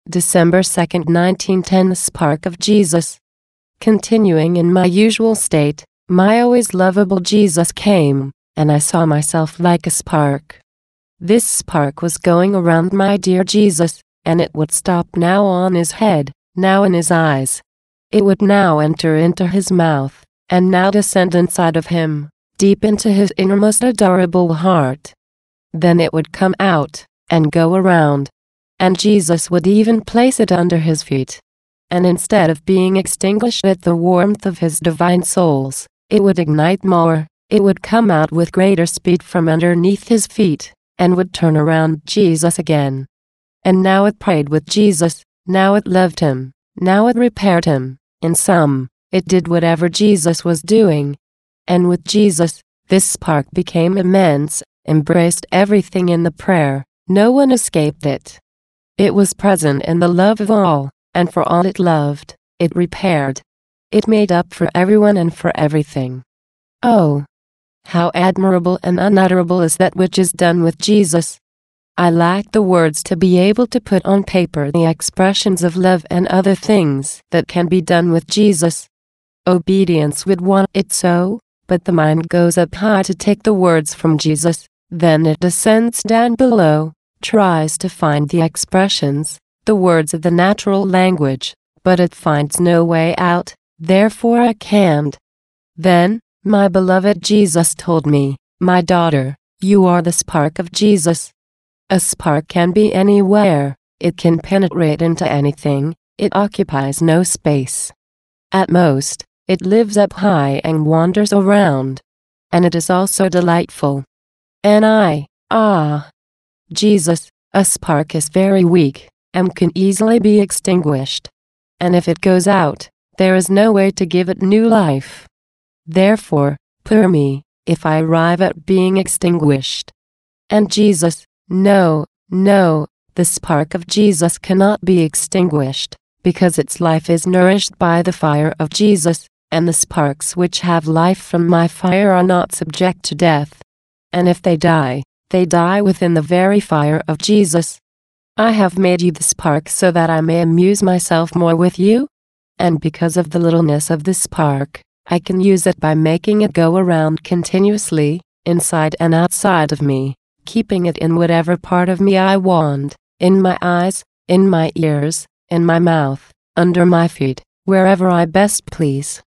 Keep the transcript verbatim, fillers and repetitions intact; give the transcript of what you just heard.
December second, nineteen ten. The spark of Jesus. Continuing in my usual state, my always lovable Jesus came, and I saw myself like a spark. This spark was going around my dear Jesus, and it would stop now on his head, now in his eyes. It would now enter into his mouth, and now descend inside of him, deep into his innermost adorable heart. Then it would come out, and go around. And Jesus would even place it under his feet. And instead of being extinguished at the warmth of his divine souls, it would ignite more, it would come out with greater speed from underneath his feet, and would turn around Jesus again. And now it prayed with Jesus, now it loved him, now it repaired him. In sum, it did whatever Jesus was doing. And with Jesus, this spark became immense, embraced everything in the prayer, no one escaped it. It was present in the love of all, and for all it loved, it repaired. It made up for everyone and for everything. Oh, how admirable and unutterable is that which is done with Jesus! I lack the words to be able to put on paper the expressions of love and other things that can be done with Jesus. Obedience would want it so, but the mind goes up high to take the words from Jesus, then it descends down below, tries to find the expressions, the words of the natural language, but it finds no way out, therefore I can't. Then, my beloved Jesus told me, my daughter, you are the spark of Jesus. A spark can be anywhere, it can penetrate into anything, it occupies no space. At most, it lives up high and wanders around. And it is also delightful. And I, ah, Jesus, a spark is very weak, and can easily be extinguished. And if it goes out, there is no way to give it new life. Therefore, poor me, if I arrive at being extinguished. And Jesus, no, no, the spark of Jesus cannot be extinguished, because its life is nourished by the fire of Jesus, and the sparks which have life from my fire are not subject to death. And if they die, they die within the very fire of Jesus. I have made you the spark so that I may amuse myself more with you. And because of the littleness of the spark, I can use it by making it go around continuously, inside and outside of me, keeping it in whatever part of me I want, in my eyes, in my ears, in my mouth, under my feet, wherever I best please.